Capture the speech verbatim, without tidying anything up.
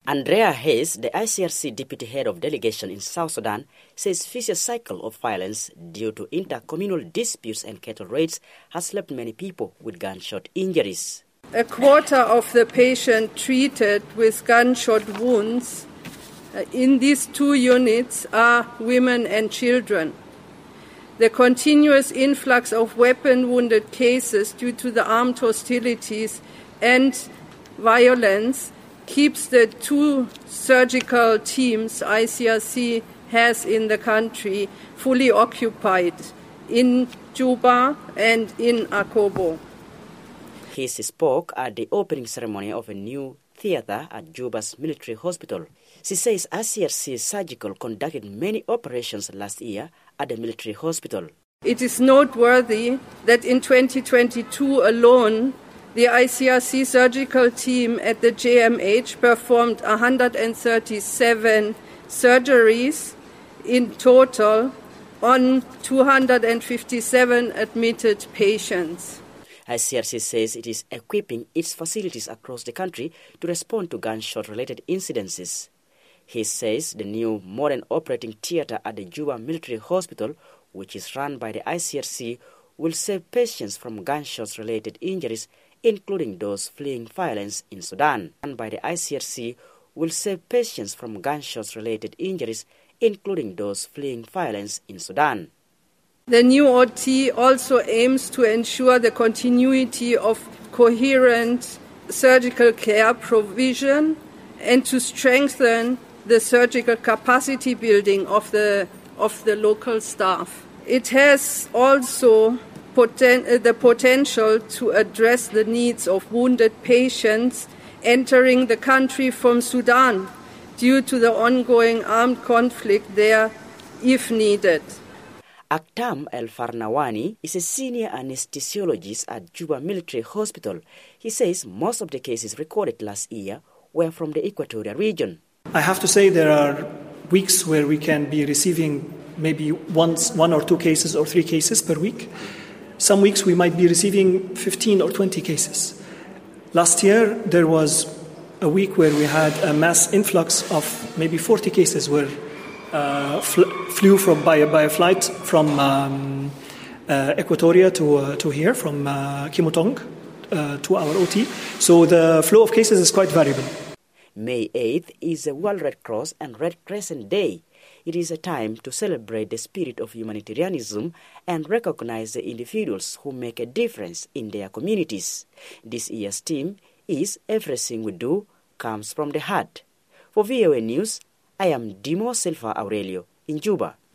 Andrea Hayes, the I C R C deputy head of delegation in South Sudan, says vicious cycle of violence due to inter-communal disputes and cattle raids has left many people with gunshot injuries. A quarter of the patients treated with gunshot wounds in these two units are women and children. The continuous influx of weapon-wounded cases due to the armed hostilities and violence keeps the two surgical teams I C R C has in the country fully occupied in Juba and in Akobo. He spoke at the opening ceremony of a new theater at Juba's military hospital. She says I C R C Surgical conducted many operations last year at the military hospital. It is noteworthy that in twenty twenty-two alone, the I C R C surgical team at the J M H performed one hundred thirty-seven surgeries in total on two hundred fifty-seven admitted patients. I C R C says it is equipping its facilities across the country to respond to gunshot-related incidences. He says the new modern operating theater at the Juba Military Hospital, which is run by the I C R C, will save patients from gunshots-related injuries, including those fleeing violence in Sudan. Run by the I C R C will save patients from gunshots-related injuries, including those fleeing violence in Sudan. The new O T also aims to ensure the continuity of coherent surgical care provision and to strengthen the surgical capacity building of the, of the local staff. It has also poten- the potential to address the needs of wounded patients entering the country from Sudan due to the ongoing armed conflict there if needed. Aktam El-Farnawani is a senior anesthesiologist at Juba Military Hospital. He says most of the cases recorded last year were from the Equatorial region. I have to say there are weeks where we can be receiving maybe once, one or two cases or three cases per week. Some weeks we might be receiving fifteen or twenty cases. Last year there was a week where we had a mass influx of maybe forty cases where uh, fl- flew from by, by a flight from um, uh, Equatoria to uh, to here, from uh, Kimotong uh, to our O T. So the flow of cases is quite variable. May eighth is a World Red Cross and Red Crescent Day. It is a time to celebrate the spirit of humanitarianism and recognize the individuals who make a difference in their communities. This year's theme is Everything We Do Comes From the Heart. For V O A News, I am Dimo Silva Aurelio in Juba.